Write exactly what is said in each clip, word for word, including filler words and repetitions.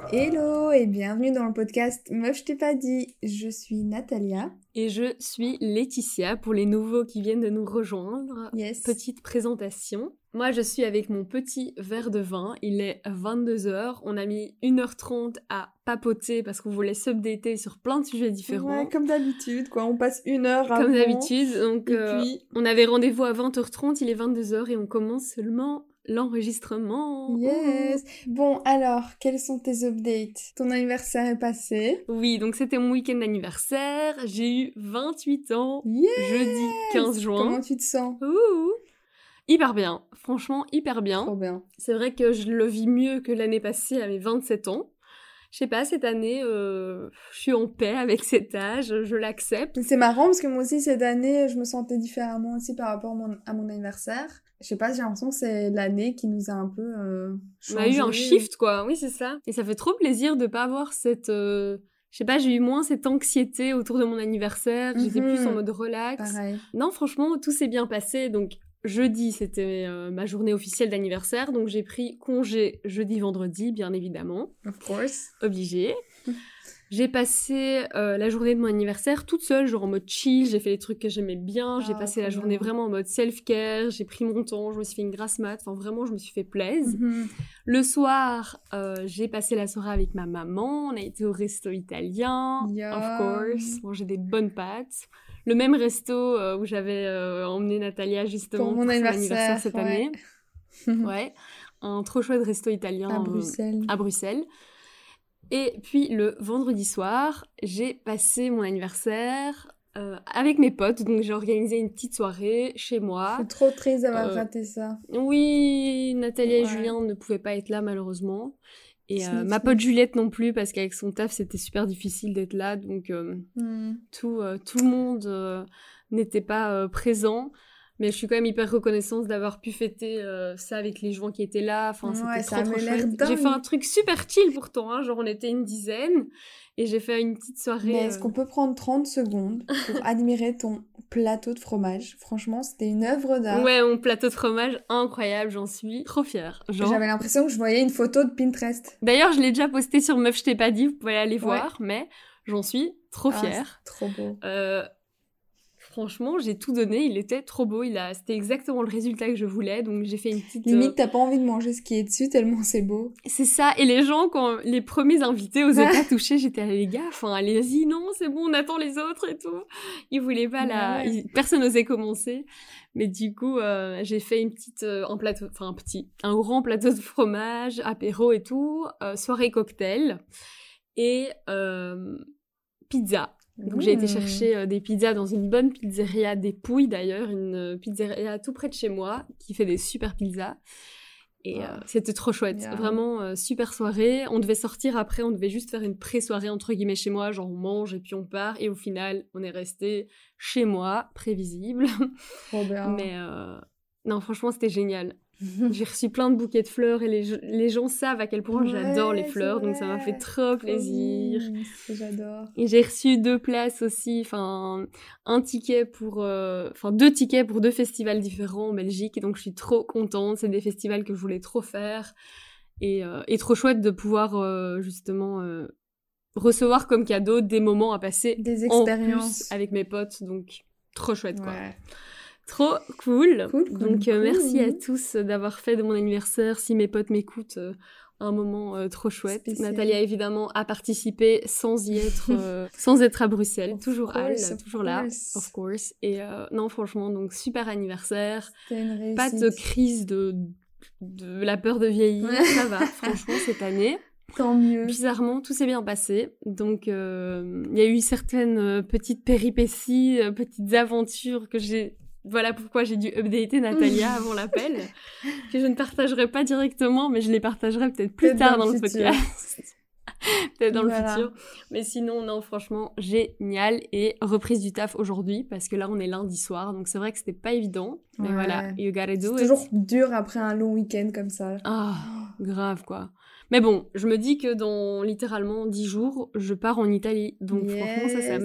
Hello et bienvenue dans le podcast Meuf je t'ai pas dit, je suis Natalia. Et je suis Laetitia pour les nouveaux qui viennent de nous rejoindre. Yes. Petite présentation. Moi je suis avec mon petit verre de vin, il est vingt-deux heures, on a mis une heure trente à papoter parce qu'on voulait s'updater sur plein de sujets différents. Ouais, comme d'habitude quoi, on passe une heure avant. Comme d'habitude, donc et euh, puis... on avait rendez-vous à vingt heures trente, il est vingt-deux heures et on commence seulement l'enregistrement. Yes. Bon alors, quels sont tes updates? Ton anniversaire est passé. Oui, donc c'était mon week-end d'anniversaire, j'ai eu vingt-huit ans, Yes. jeudi quinze juin. Comment tu te sens? Ouh. Hyper bien, franchement hyper bien. Trop bien. C'est vrai que je le vis mieux que l'année passée à mes vingt-sept ans. Je sais pas, cette année, euh, je suis en paix avec cet âge, je l'accepte. C'est marrant parce que moi aussi cette année, je me sentais différemment aussi par rapport à mon, à mon anniversaire. Je sais pas, j'ai l'impression que c'est l'année qui nous a un peu euh, changé. On a eu un shift quoi, oui c'est ça. Et ça fait trop plaisir de pas avoir cette... Euh... Je sais pas, j'ai eu moins cette anxiété autour de mon anniversaire, mm-hmm. J'étais plus en mode relax. Pareil. Non, franchement, tout s'est bien passé, donc... Jeudi, c'était euh, ma journée officielle d'anniversaire, donc j'ai pris congé jeudi-vendredi, bien évidemment. Of course. Obligée. J'ai passé euh, la journée de mon anniversaire toute seule, genre en mode chill, j'ai fait les trucs que j'aimais bien, j'ai ah, passé la journée bien. vraiment en mode self-care, j'ai pris mon temps, je me suis fait une grasse mat, enfin vraiment je me suis fait plaisir. Mm-hmm. Le soir, euh, j'ai passé la soirée avec ma maman, on a été au resto italien, Yum. Of course, manger des bonnes pâtes. Le même resto euh, où j'avais euh, emmené Natalia justement pour, mon pour anniversaire, son anniversaire cette ouais. année. Ouais, un trop chouette resto italien à Bruxelles. Euh, à Bruxelles. Et puis le vendredi soir, j'ai passé mon anniversaire euh, avec mes potes, donc j'ai organisé une petite soirée chez moi. Je suis trop triste d'avoir euh, raté ça. Oui, Natalia ouais. et Julien ne pouvaient pas être là malheureusement. Et euh, ma pote Juliette non plus, parce qu'avec son taf, c'était super difficile d'être là, donc euh, mm. tout, euh, tout le monde euh, n'était pas euh, présent. Mais je suis quand même hyper reconnaissante d'avoir pu fêter euh, ça avec les gens qui étaient là. Enfin, ouais, c'était trop, trop chouette. Dingue. J'ai fait un truc super chill pourtant, hein. Genre on était une dizaine et j'ai fait une petite soirée. Mais est-ce euh... qu'on peut prendre trente secondes pour admirer ton plateau de fromage? Franchement, c'était une œuvre d'art. Ouais, mon plateau de fromage, incroyable, j'en suis trop fière. Genre... J'avais l'impression que je voyais une photo de Pinterest. D'ailleurs, je l'ai déjà posté sur Meuf je t'ai pas dit, vous pouvez aller ouais. voir, mais j'en suis trop fière. Ah, trop beau. Euh... Franchement, j'ai tout donné, il était trop beau, il a... c'était exactement le résultat que je voulais, donc j'ai fait une petite... Limite, euh... t'as pas envie de manger ce qui est dessus, tellement c'est beau. C'est ça, et les gens, quand les premiers invités osaient pas toucher, j'étais là, les gars, enfin, allez-y, non, c'est bon, on attend les autres et tout. Ils voulaient pas la... Ouais. Ils... Personne n'osait commencer, mais du coup, euh, j'ai fait une petite... Euh, un plateau, enfin un petit, un grand plateau de fromage, apéro et tout, euh, soirée cocktail, et euh, pizza. Donc mmh. j'ai été chercher euh, des pizzas dans une bonne pizzeria des Pouilles d'ailleurs, une euh, pizzeria tout près de chez moi qui fait des super pizzas. Et euh, c'était trop chouette, yeah. Vraiment euh, super soirée. On devait sortir après, on devait juste faire une pré-soirée entre guillemets chez moi, genre on mange et puis on part. Et au final, on est resté chez moi, prévisible. Trop bien. Mais euh, non, franchement, c'était génial. J'ai reçu plein de bouquets de fleurs et les, les gens savent à quel point ouais, j'adore les fleurs, donc ça m'a fait trop plaisir. Mmh, j'adore. Et j'ai reçu deux places aussi, enfin un ticket pour, enfin euh, deux tickets pour deux festivals différents en Belgique, et donc je suis trop contente. C'est des festivals que je voulais trop faire, et, euh, et trop chouette de pouvoir euh, justement euh, recevoir comme cadeau des moments à passer des expériences en plus avec mes potes, donc trop chouette quoi. Ouais. Trop cool. cool, cool Donc, euh, cool. merci à tous d'avoir fait de mon anniversaire, si mes potes m'écoutent, euh, un moment euh, trop chouette. Spécial. Natalia, évidemment, a participé sans y être, euh, sans être à Bruxelles. Of toujours course, elle, toujours là, of course. Et euh, non, franchement, donc, super anniversaire. Une Pas de crise de, de la peur de vieillir, ça va, franchement, cette année. Tant mieux. Bizarrement, tout s'est bien passé. Donc, il euh, y a eu certaines euh, petites péripéties, euh, petites aventures que j'ai... Voilà pourquoi j'ai dû updater Natalia avant l'appel, que je ne partagerai pas directement, mais je les partagerai peut-être plus peut-être tard dans, dans le le podcast. peut-être dans voilà. le futur. Mais sinon, non, franchement, génial. Et reprise du taf aujourd'hui, parce que là, on est lundi soir, donc c'est vrai que c'était pas évident. Mais ouais. voilà, you gotta do c'est it. toujours dur après un long week-end comme ça. Ah, oh, grave, quoi. Mais bon, je me dis que dans littéralement dix jours, je pars en Italie. Donc yes. franchement, ça, ça m'aide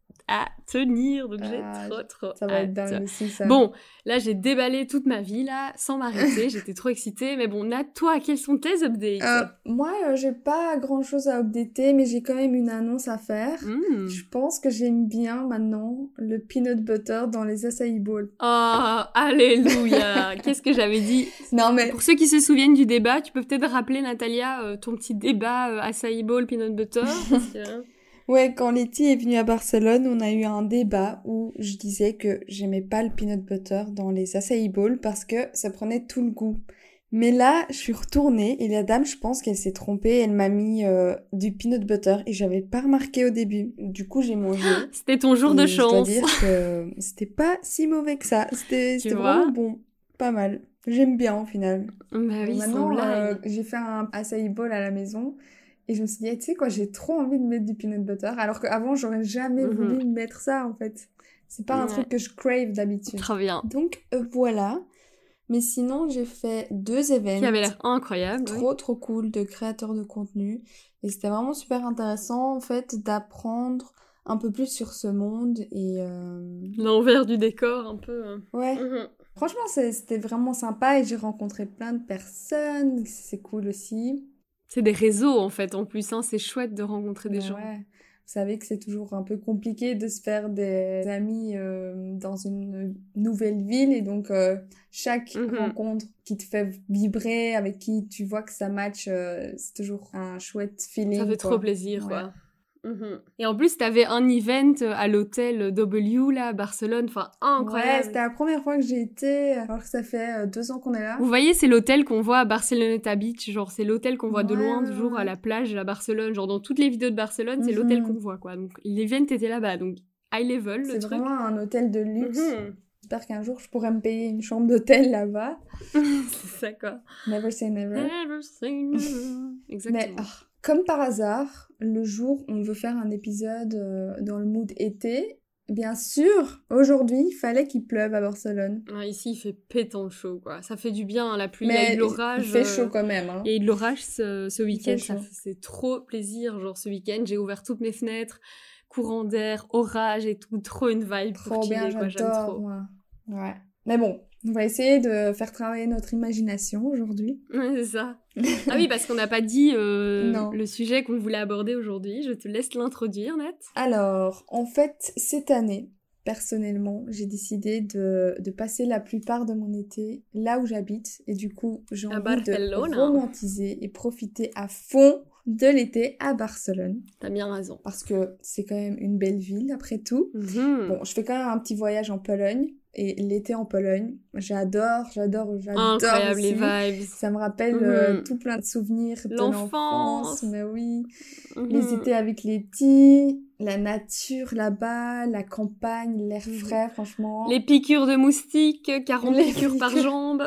à tenir, donc j'ai Ah, trop trop Ça va hâte. être dingue aussi, ça. Bon, là j'ai déballé toute ma vie là, sans m'arrêter, j'étais trop excitée, mais bon, Nat, toi, quels sont tes updates? Euh, moi, euh, j'ai pas grand chose à updater, mais j'ai quand même une annonce à faire. Mm. Je pense que j'aime bien maintenant le peanut butter dans les acai bowls. Oh, alléluia. Qu'est-ce que j'avais dit? Non, mais Pour ceux qui se souviennent du débat, tu peux peut-être rappeler, Natalia, euh, ton petit débat euh, acai bowl, peanut butter parce que... ouais, quand Letty est venue à Barcelone, on a eu un débat où je disais que j'aimais pas le peanut butter dans les acai bowls parce que ça prenait tout le goût. Mais là, je suis retournée et la dame, je pense qu'elle s'est trompée. Elle m'a mis euh, du peanut butter et j'avais pas remarqué au début. Du coup, j'ai mangé. C'était ton jour de et chance. Je dois dire que c'était pas si mauvais que ça. C'était, Tu c'était vois vraiment bon. Pas mal. J'aime bien au final. Bah oui, sans Maintenant, euh, blague. j'ai fait un acai bowl à la maison et je me suis dit, tu sais quoi, j'ai trop envie de mettre du peanut butter. Alors qu'avant, j'aurais jamais Mhm. voulu mettre ça en fait. C'est pas un Ouais. truc que je crave d'habitude. Trop bien. Donc euh, voilà. Mais sinon, j'ai fait deux événements Qui avait l'air incroyable. oui. trop trop cool de créateurs de contenu et c'était vraiment super intéressant en fait d'apprendre un peu plus sur ce monde et euh, L'envers du décor, un peu. hein. ouais, Mhm. franchement c'est- c'était vraiment sympa et j'ai rencontré plein de personnes, c'est cool aussi. C'est des réseaux, en fait, en plus. Hein. C'est chouette de rencontrer des Mais gens. ouais, vous savez que c'est toujours un peu compliqué de se faire des amis euh, dans une nouvelle ville et donc euh, chaque Mhm. rencontre qui te fait vibrer, avec qui tu vois que ça match, euh, c'est toujours un chouette feeling. Ça fait quoi. trop plaisir, Ouais. quoi. Mhm. Et en plus, t'avais un event à l'hôtel W, là, à Barcelone. Enfin, Ouais, incroyable. c'était la première fois que j'ai été, alors que ça fait euh, deux ans qu'on est là. Vous voyez, c'est l'hôtel qu'on voit à Barceloneta Beach. Genre, c'est l'hôtel qu'on voit de Ouais, loin, ouais, toujours ouais. à la plage à Barcelone. Genre, dans toutes les vidéos de Barcelone, c'est Mhm. l'hôtel qu'on voit, quoi. Donc, l'event était là-bas. Donc, high level, le C'est truc. vraiment un hôtel de luxe. Mhm. J'espère qu'un jour je pourrai me payer une chambre d'hôtel là-bas. c'est ça, quoi. Never say never. Never say never. Exactement. Mais ah, comme par hasard, le jour où on veut faire un épisode euh, dans le mood été, bien sûr, aujourd'hui, il fallait qu'il pleuve à Barcelone. Ah, ici, il fait pétant chaud, quoi. Ça fait du bien, hein, la pluie. Il y Mais a eu de l'orage. il fait euh, chaud quand même. Hein. Il y a eu de l'orage ce, ce week-end. fait Ça chaud. faisait trop plaisir. Genre, ce week-end, j'ai ouvert toutes mes fenêtres. Courant d'air, orage et tout. Trop une vibe pour Trop bien, chiller, quoi. J'aime j'adore. trop. Moi. Ouais. Mais bon, on va essayer de faire travailler notre imagination aujourd'hui. Ouais, c'est ça. Ah oui, parce qu'on n'a pas dit euh, Non. le sujet qu'on voulait aborder aujourd'hui. Je te laisse l'introduire, Nat. Alors, en fait, cette année, personnellement, j'ai décidé de, de passer la plupart de mon été là où j'habite. Et du coup, j'ai À envie de Barcelona. romantiser et profiter à fond de l'été à Barcelone. T'as bien raison. Parce que c'est quand même une belle ville, après tout. Mhm. Bon, je fais quand même un petit voyage en Pologne. Et l'été en Pologne, j'adore, j'adore, j'adore Incroyable aussi. les vibes. Ça me rappelle Mhm. euh, tout plein de souvenirs de L'enfance. l'enfance. Mais oui. Mhm. Les étés avec les petits, la nature là-bas, la campagne, l'air frais, franchement. Les piqûres de moustiques, quarante Les piqûres par piqûres. jambe.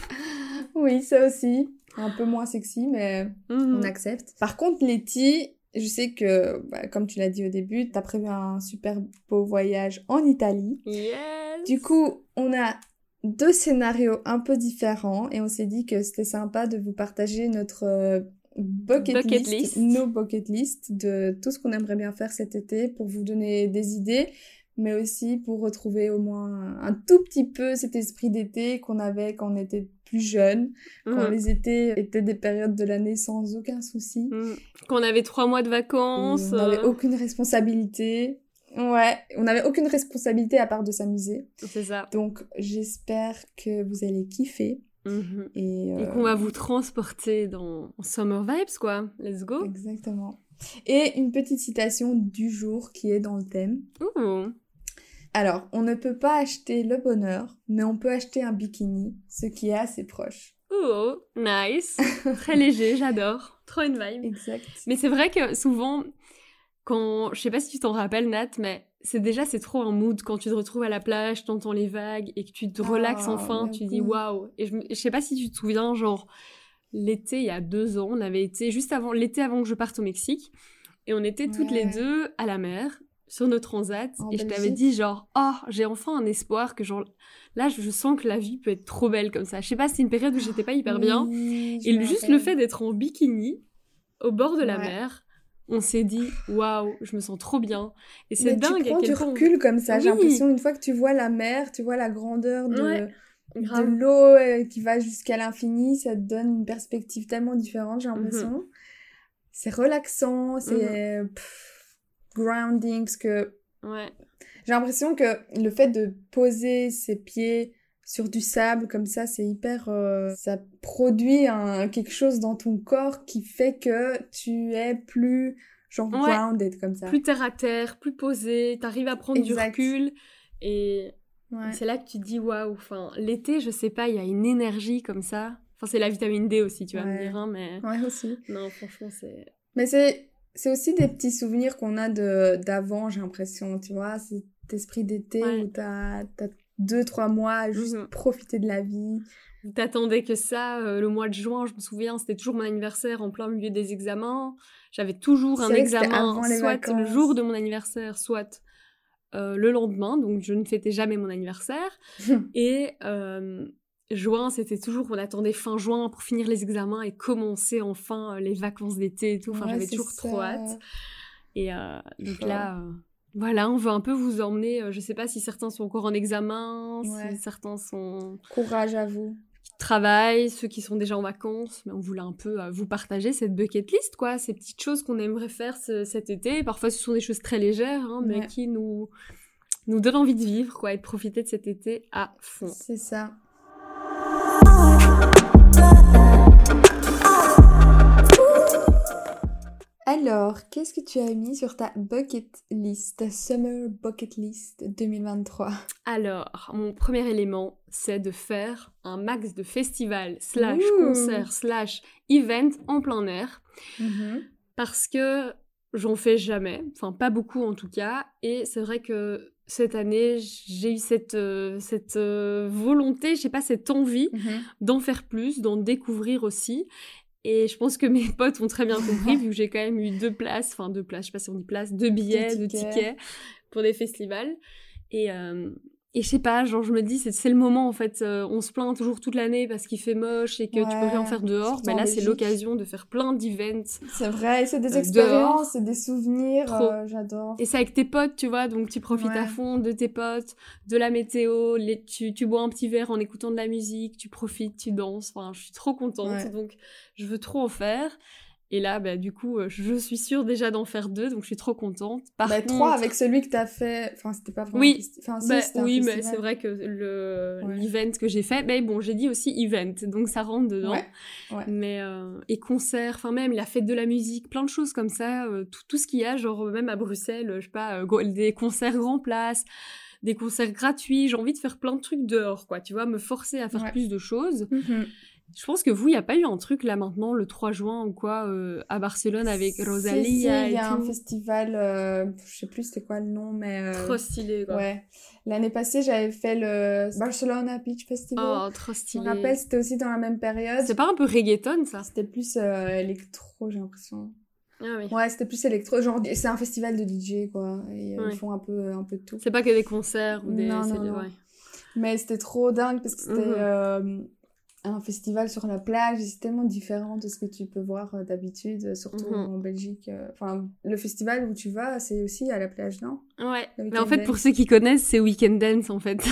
Oui, ça aussi. Un peu moins sexy, mais Mhm. on accepte. Par contre, Letty, je sais que, bah, comme tu l'as dit au début, t'as prévu un super beau voyage en Italie. Yes. Du coup, on a deux scénarios un peu différents et on s'est dit que c'était sympa de vous partager notre euh, bucket, Bucket list, list. nos bucket list de tout ce qu'on aimerait bien faire cet été pour vous donner des idées, mais aussi pour retrouver au moins un, un tout petit peu cet esprit d'été qu'on avait quand on était plus jeune, quand Mhm. les étés étaient des périodes de l'année sans aucun souci. Mhm. Qu'on avait trois mois de Et vacances. on n'avait euh, aucune responsabilité. Ouais, on n'avait aucune responsabilité à part de s'amuser. C'est ça. Donc, j'espère que vous allez kiffer. Mhm. Et, Et euh, qu'on va vous transporter dans Summer Vibes, quoi. Let's go. Exactement. Et une petite citation du jour qui est dans le thème. Ouh. Alors, on ne peut pas acheter le bonheur, mais on peut acheter un bikini, ce qui est assez proche. Ouh. Nice. Très léger, j'adore. Trop une vibe. Exact. Mais c'est vrai que souvent, quand... Je sais pas si tu t'en rappelles, Nat, mais c'est déjà, c'est trop un mood quand tu te retrouves à la plage, t'entends les vagues et que tu te relaxes Ah, enfin, mais tu oui. dis waouh. Et je, me- je sais pas si tu te souviens, genre, l'été, il y a deux ans, on avait été, juste avant, l'été avant que je parte au Mexique, et on était toutes les Ouais. deux à la mer, sur nos transats, En et je t'avais Belgique. dit genre, oh, j'ai enfin un espoir que genre, là, je sens que la vie peut être trop belle comme ça. Je sais pas, c'est une période où j'étais pas hyper bien, Oui, je et me juste rappelle. le fait d'être en bikini, au bord de la Ouais. mer, on s'est dit waouh, je me sens trop bien. Et c'est Mais dingue tu prends à quel du point. recul comme ça. Oui. J'ai l'impression, une fois que tu vois la mer, tu vois la grandeur de, Ouais, de grave. l'eau euh, qui va jusqu'à l'infini, ça te donne une perspective tellement différente, j'ai l'impression. Mhm. C'est relaxant, Mhm. c'est pff, grounding, parce que Ouais. j'ai l'impression que le fait de poser ses pieds sur du sable comme ça, c'est hyper... euh, ça produit un, quelque chose dans ton corps qui fait que tu es plus, genre, Ouais. grounded comme ça. Plus terre à terre, plus posé, t'arrives à prendre Exact. du recul. Et Ouais. c'est là que tu te dis waouh. Enfin, l'été, je sais pas, il y a une énergie comme ça. Enfin, c'est la vitamine D aussi, tu vas me Ouais. dire, hein, mais Ouais, aussi. non, franchement, c'est. Mais c'est, c'est aussi des petits souvenirs qu'on a de, d'avant, j'ai l'impression, tu vois, cet esprit d'été Ouais. où t'as, t'as deux, trois mois à juste Mhm. profiter de la vie. Vous t'attendais que ça, euh, le mois de juin, je me souviens, c'était toujours mon anniversaire en plein milieu des examens. J'avais toujours C'est un vrai que c'était examen, avant les soit vacances. le jour de mon anniversaire, soit euh, le lendemain, donc je ne fêtais jamais mon anniversaire. Et euh, juin, c'était toujours, on attendait fin juin pour finir les examens et commencer enfin euh, les vacances d'été et tout. Enfin, Ouais, j'avais c'est toujours ça. trop hâte. Et euh, donc Chaud. là, euh, voilà, on veut un peu vous emmener. euh, je sais pas si certains sont encore en examen, Ouais. si certains sont Courage à vous. qui travaillent, ceux qui sont déjà en vacances, mais on voulait un peu euh, vous partager cette bucket list, quoi, ces petites choses qu'on aimerait faire ce- cet été. Parfois, ce sont des choses très légères, hein, mais Ouais. qui nous nous donnent envie de vivre, quoi, et de profiter de cet été à fond. C'est ça. Alors, qu'est-ce que tu as mis sur ta bucket list, ta summer bucket list deux mille vingt-trois? Alors, mon premier élément, c'est de faire un max de festivals slash Ouh. concerts slash events en plein air, Mhm. parce que j'en fais jamais, enfin pas beaucoup en tout cas, et c'est vrai que cette année, j'ai eu cette, euh, cette euh, volonté, je sais pas, cette envie Mhm. d'en faire plus, d'en découvrir aussi. Et je pense que mes potes ont très bien compris, vu que j'ai quand même eu deux places, enfin deux places, je sais pas si on dit places, deux billets, deux tickets. tickets pour des festivals. Et, euh, et je sais pas, genre je me dis, c'est, c'est le moment en fait, euh, on se plaint toujours toute l'année parce qu'il fait moche et que tu peux rien Ouais, faire dehors. surtout Ben en là, c'est Belgique. l'occasion de faire plein d'events C'est vrai, c'est des euh, dehors. expériences, c'est des souvenirs, Trop. euh, j'adore. Et c'est avec tes potes, tu vois, donc tu profites Ouais. à fond de tes potes, de la météo, les, tu, tu bois un petit verre en écoutant de la musique, tu profites, tu danses, enfin, je suis trop contente, Ouais. donc je veux trop en faire. Et là, bah, du coup, euh, je suis sûre déjà d'en faire deux, donc je suis trop contente. Par Bah, contre... trois avec celui que t'as fait, enfin, c'était pas vraiment un Oui, festi- enfin, si, bah, c'était un oui, mais festival. c'est vrai que le, Ouais. l'event que j'ai fait, mais bon, j'ai dit aussi event, donc ça rentre dedans. Ouais, ouais. Mais, euh, et concert, enfin même la fête de la musique, plein de choses comme ça, euh, tout, tout ce qu'il y a, genre même à Bruxelles, euh, je sais pas, euh, gros- des concerts grand place, des concerts gratuits, j'ai envie de faire plein de trucs dehors, quoi, tu vois, me forcer à faire Ouais. plus de choses. Mhm. Je pense que vous, il n'y a pas eu un truc là maintenant, le trois juin ou quoi, euh, à Barcelone avec Si, si, Rosalia il y et a un tout. festival, euh, je sais plus c'était quoi le nom, mais... euh, Trop stylé, quoi. Ouais. L'année passée, j'avais fait le Barcelona Beach Festival. Oh, trop Je stylé. me rappelle, c'était aussi dans la même période. C'est pas un peu reggaeton, ça? C'était plus euh, électro, j'ai l'impression. Ah oui. Ouais, c'était plus électro. Genre, c'est un festival de D J, quoi. Et euh, Ouais. ils font un peu, un peu de tout. C'est pas que des concerts ou des... Non, c'est non, des- non. ouais. Mais c'était trop dingue parce que c'était Mhm. euh, un festival sur la plage. Et c'est tellement différent de ce que tu peux voir euh, d'habitude, surtout Mhm. en Belgique. euh. Enfin, le festival où tu vas, c'est aussi à la plage, non? Ouais. Le Mais en Weekend fait, pour Dance. ceux qui connaissent, c'est Weekend Dance, en fait.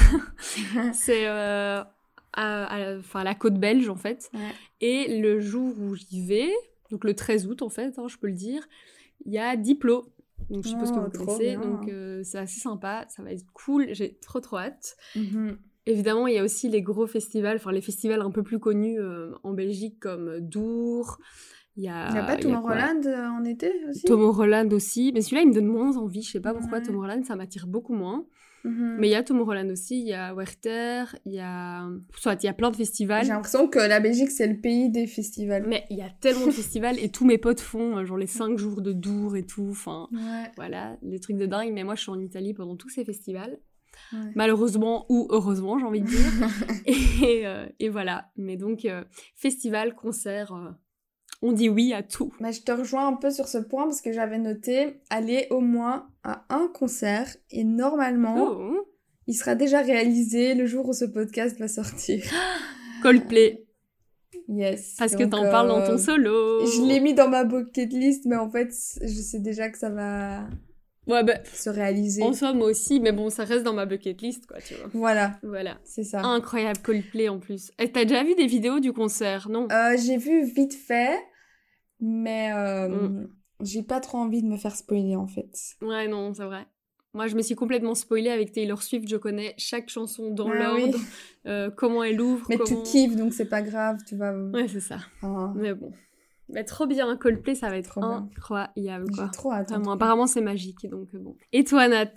c'est euh, à, à, la- enfin, à la côte belge, en fait. Ouais. Et le jour où j'y vais, donc le treize août, en fait, hein, je peux le dire, il y a Diplo. Donc, je suppose que Oh, vous trop connaissez. bien. Donc, euh, c'est assez sympa. Ça va être cool. J'ai trop, trop hâte. Mhm. Évidemment, il y a aussi les gros festivals, enfin, les festivals un peu plus connus euh, en Belgique, comme Dour. Il y a, Il n'y a pas il y a quoi Tomorrowland euh, en été aussi? Tomorrowland aussi. Mais celui-là, il me donne moins envie. Je sais pas pourquoi Ouais. Tomorrowland, ça m'attire beaucoup moins. Mhm. Mais il y a Tomorrowland aussi, il y a Werther, il y a... Soit, il y a plein de festivals. J'ai l'impression que la Belgique, c'est le pays des festivals. Mais il y a tellement de festivals et tous mes potes font euh, genre les cinq jours de Dour et tout. Enfin, Ouais. voilà, les trucs de dingue. Mais moi, je suis en Italie pendant tous ces festivals. Ouais. Malheureusement ou heureusement, j'ai envie de dire. et, euh, et voilà. Mais donc, euh, festival, concert, euh, on dit oui à tout. Mais je te rejoins un peu sur ce point parce que j'avais noté aller au moins à un concert et normalement, Oh. il sera déjà réalisé le jour où ce podcast va sortir. Coldplay. Yes. Parce que donc, t'en parles dans euh, ton solo. Je l'ai mis dans ma bucket list, mais en fait, je sais déjà que ça va Ouais, bah, se réaliser. en soi, moi aussi, mais bon, ça reste dans ma bucket list, quoi, tu vois. Voilà, Voilà. c'est ça. Incroyable Coldplay, en plus. Et t'as déjà vu des vidéos du concert, non? Euh, j'ai vu vite fait, mais euh, Mm. j'ai pas trop envie de me faire spoiler, en fait. Ouais, non, c'est vrai. Moi, je me suis complètement spoilée avec Taylor Swift. Je connais chaque chanson dans Ah l'ordre, oui. euh, comment elle ouvre, Mais comment... tu kiffes, donc c'est pas grave, tu vas... Ouais, c'est ça. Ah, Mais bon. Mais trop bien, Coldplay, ça va être trop bien. incroyable, quoi. J'ai trop hâte. en Vraiment, tout cas. apparemment, c'est magique, donc euh, bon. Et toi, Nat?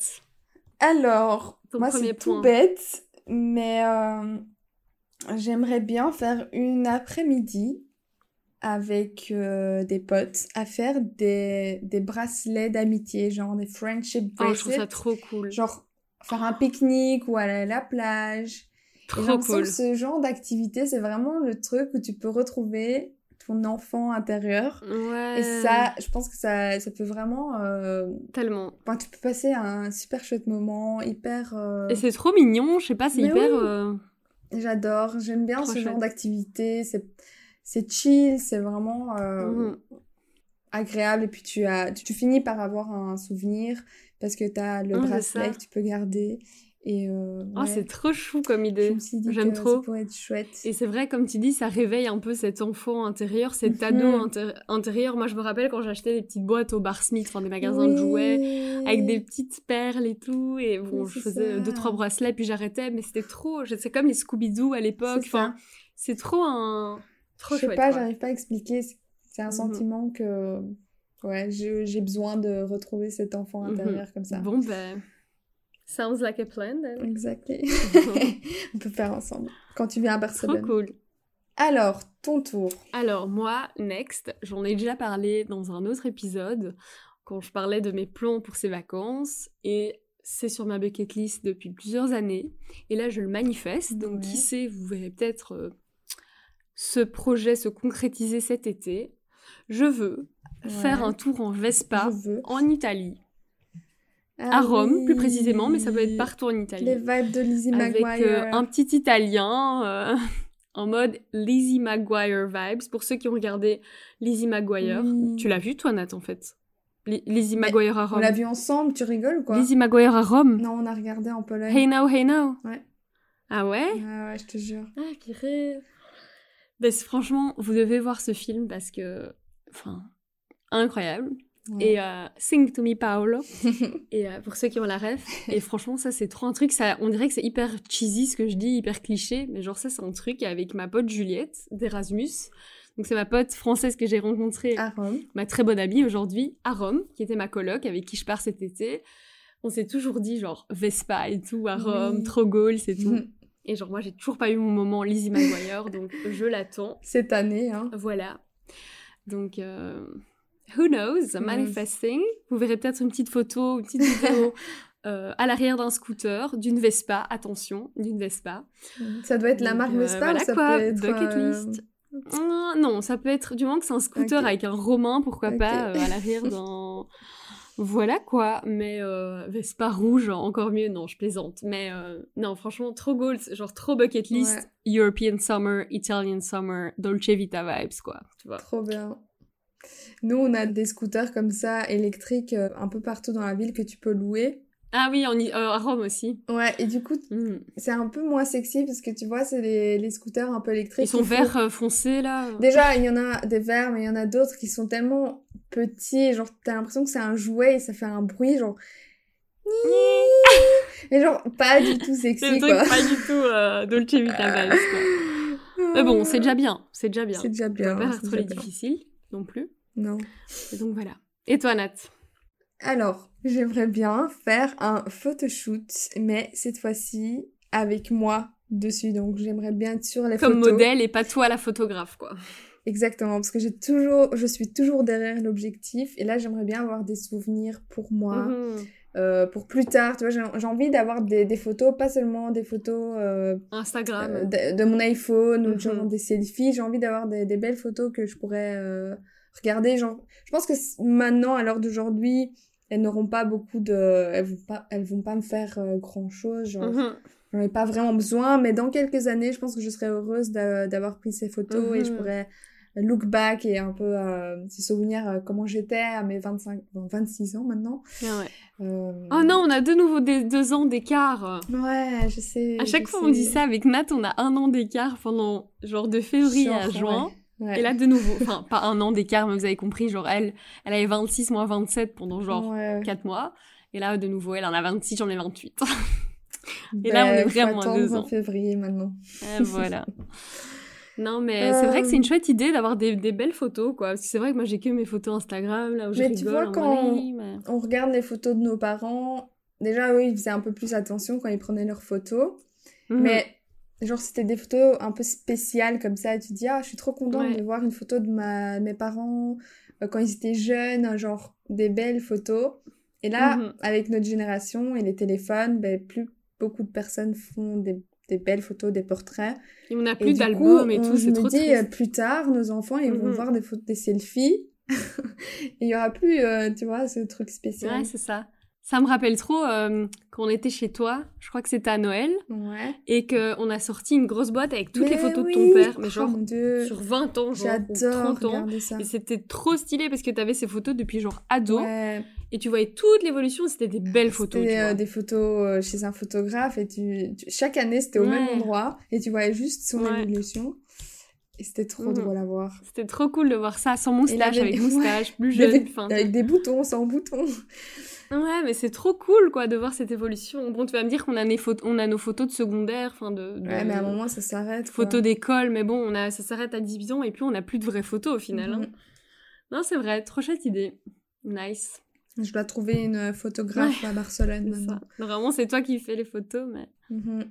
Alors, Ton moi, premier c'est tout point. bête, mais euh, j'aimerais bien faire une après-midi avec euh, des potes à faire des, des bracelets d'amitié, genre des friendship Oh, je trouve ça bracelets. trop cool. Genre faire un pique-nique ou aller à la plage. Et j'ai Trop l'impression cool. que ce genre d'activité, c'est vraiment le truc où tu peux retrouver ton enfant intérieur. Ouais. Et ça, je pense que ça, ça peut vraiment... euh, Tellement. enfin, tu peux passer un super chouette moment, hyper... euh, Et c'est trop mignon, je sais pas, c'est Mais hyper... oui. euh, J'adore, j'aime bien Trop ce genre chouette. d'activité, c'est c'est chill, c'est vraiment euh, Mhm. agréable et puis tu as tu, tu finis par avoir un souvenir parce que tu as le Ouais, c'est bracelet ça. que tu peux garder et euh, Oh, ouais, c'est trop chou comme je idée. me suis dit J'aime que ça trop. pourrait être chouette. Et c'est vrai, comme tu dis, ça réveille un peu cet enfant intérieur, cet ado Mhm. inter- intérieur. Moi, je me rappelle quand j'achetais des petites boîtes au Bar Smith, enfin des magasins de jouets, avec des Oui, petites perles et tout. Et bon, oui, je c'est faisais deux, trois ça. bracelets, puis j'arrêtais. Mais c'était trop... je- C'est comme les Scooby-Doo à C'est l'époque. Enfin, ça. c'est trop un... Je Trop sais chouette, pas, quoi. j'arrive pas à expliquer, c'est c'est un Mhm. sentiment que ouais, j'ai j'ai besoin de retrouver cet enfant Mhm. intérieur comme ça. Bon, ben... Sounds like a plan, then. Exactly. On peut faire ensemble. Quand tu viens à Trop Barcelone. cool. Alors, ton tour. Alors, moi, next, j'en ai déjà parlé dans un autre épisode, quand je parlais de mes plans pour ces vacances, et c'est sur ma bucket list depuis plusieurs années, et là, je le manifeste, donc Ouais. qui sait, vous verrez peut-être euh, ce projet se concrétiser cet été. Je veux faire Ouais. un tour en Vespa Je veux. en Italie, Ah à Rome oui. plus précisément, mais ça peut être partout en Italie. Les vibes de Lizzie Avec McGuire. euh, un petit Italien... euh, en mode Lizzie McGuire vibes. Pour ceux qui ont regardé Lizzie McGuire, Oui. tu l'as vu toi, Nat, en fait? Li- Lizzie Mais McGuire à On Rome. l'a vu ensemble, tu rigoles ou quoi? Lizzie McGuire à Rome. Non, on a regardé en Pologne. Hey now, hey now. Ouais. Ah ouais? Ah ouais, je te jure. Ah, purée. Ben, c'est- franchement, vous devez voir ce film parce que... Enfin, incroyable. Ouais. Et euh, Sing to me, Paolo. Et euh, pour ceux qui ont la ref. Et franchement, ça, c'est trop un truc. Ça, on dirait que c'est hyper cheesy ce que je dis, hyper cliché. Mais genre, ça, c'est un truc avec ma pote Juliette d'Erasmus. Donc, c'est ma pote française que j'ai rencontrée, À Rome. ma très bonne amie aujourd'hui, à Rome, qui était ma coloc, avec qui je pars cet été. On s'est toujours dit, genre, Vespa et tout, à Rome, Oui. trop goals, c'est tout. Et genre, moi, j'ai toujours pas eu mon moment Lizzie McGuire, donc je l'attends. Cette année, hein. Voilà. Donc, euh, who knows, manifesting. Vous verrez peut-être une petite photo, une petite vidéo euh, à l'arrière d'un scooter, d'une Vespa, attention, d'une Vespa. Ça doit être la Donc, marque euh, Vespa voilà ou ça quoi, peut être... bucket euh, list. Euh, non, ça peut être, du moment que c'est un scooter Ok. avec un romain, pourquoi Ok. pas, euh, à l'arrière d'un... Voilà quoi, mais euh, Vespa rouge, encore mieux, non, je plaisante. Mais euh, non, franchement, trop goals, genre trop bucket list, Ouais. European Summer, Italian Summer, Dolce Vita vibes, quoi, tu vois. Trop bien. Nous, on a des scooters comme ça, électriques, euh, un peu partout dans la ville que tu peux louer. Ah oui, en, I- euh, à Rome aussi. Ouais, et du coup, Mm. c'est un peu moins sexy parce que tu vois, c'est les, les scooters un peu électriques. Ils sont qu'il faut- verts euh, foncés, là. Déjà, il y en a des verts, mais il y en a d'autres qui sont tellement petits, genre, t'as l'impression que c'est un jouet et ça fait un bruit, genre... Et genre, pas du tout C'est sexy, le quoi. truc pas du tout euh, Dolce Vita vibes, quoi. Mais bon, c'est déjà bien, c'est déjà bien. C'est déjà On bien. va pas hein, faire c'est trop déjà les bien. difficiles, non plus. Non. Et donc voilà. Et toi, Nat? Alors, j'aimerais bien faire un photoshoot, mais cette fois-ci avec moi dessus. Donc, j'aimerais bien être sur les Comme photos. modèle et pas toi la photographe, quoi. Exactement, parce que j'ai toujours, je suis toujours derrière l'objectif. Et là, j'aimerais bien avoir des souvenirs pour moi, Mhm. euh, pour plus tard. Tu vois, j'ai j'ai envie d'avoir des, des photos, pas seulement des photos euh, Instagram. euh, de, de mon iPhone ou Mhm. genre des selfies. J'ai envie d'avoir des, des belles photos que je pourrais euh, regarder. Genre, je pense que c- maintenant, à l'heure d'aujourd'hui, elles n'auront pas beaucoup de, elles vont pas, elles vont pas me faire grand chose. Genre, Mhm. j'en ai pas vraiment besoin, mais dans quelques années, je pense que je serais heureuse d'a- d'avoir pris ces photos Mhm. et je pourrais look back et un peu euh, se souvenir euh, comment j'étais à mes vingt-cinq, bon, vingt-six ans maintenant. Ah ouais. Euh, Oh non, on a de nouveau des deux ans d'écart. Ouais, je sais. À chaque je fois, sais. on dit ça avec Nat, on a un an d'écart pendant genre de février à Genre, juin. ouais. Ouais. Et là, de nouveau, enfin, pas un an d'écart, mais vous avez compris, genre, elle, elle avait vingt-six, moi vingt-sept pendant genre Ouais. quatre mois. Et là, de nouveau, elle en a vingt-six, j'en ai vingt-huit. Et Ben, là, on est faut vraiment à deux attendre ans. en février maintenant. Et voilà. Non, mais c'est vrai que c'est une chouette idée d'avoir des, des belles photos, quoi. Parce que c'est vrai que moi, j'ai que mes photos Instagram, là où je Mais rigole. tu vois, en quand mode, oui, mais... on regarde les photos de nos parents, déjà, eux, ils faisaient un peu plus attention quand ils prenaient leurs photos. Mhm. Mais, genre, c'était des photos un peu spéciales comme ça. Et tu te dis, ah, je suis trop contente Ouais. de voir une photo de ma... mes parents euh, quand ils étaient jeunes, genre, des belles photos. Et là, Mhm. avec notre génération et les téléphones, ben, plus beaucoup de personnes font des, des belles photos, des portraits. Et on n'a Et plus du d'albums coup, et on- tout, je c'est me trop dis, triste. euh, plus tard, nos enfants, ils vont Mhm. voir des photos, des selfies. Et il y aura plus, euh, tu vois, ce truc spécial. Ouais, c'est ça. Ça me rappelle trop euh, quand on était chez toi, je crois que c'était à Noël, Ouais. et qu'on a sorti une grosse boîte avec toutes les Mais photos oui. de ton père, mais Oh genre mon Dieu. sur vingt ans, genre, ou J'adore trente ans. regarder ça. Et c'était trop stylé parce que t'avais ces photos depuis genre ado, Ouais. et tu voyais toute l'évolution, c'était des belles photos, tu C'était euh, vois. des photos euh, chez un photographe et tu, tu- chaque année c'était au Ouais. même endroit et tu voyais juste son Ouais. évolution et c'était trop Mhm. drôle à voir. C'était trop cool de voir ça, sans Et il moustache, avait- avec moustache, plus Il jeune. avait- Enfin, avec des boutons, sans boutons. ouais, mais c'est trop cool, quoi, de voir cette évolution. Bon, tu vas me dire qu'on a, nos photos- on a nos photos de secondaire, enfin, de, de... Ouais, mais à un moment ça s'arrête. quoi. photos d'école, mais bon, on a, ça s'arrête à dix ans et puis on n'a plus de vraies photos au final. hein. Mhm. Non, c'est vrai, trop chouette idée. Nice. Je dois trouver une photographe à Barcelone C'est maintenant. ça. Normalement, c'est toi qui fais les photos, mais... Mhm.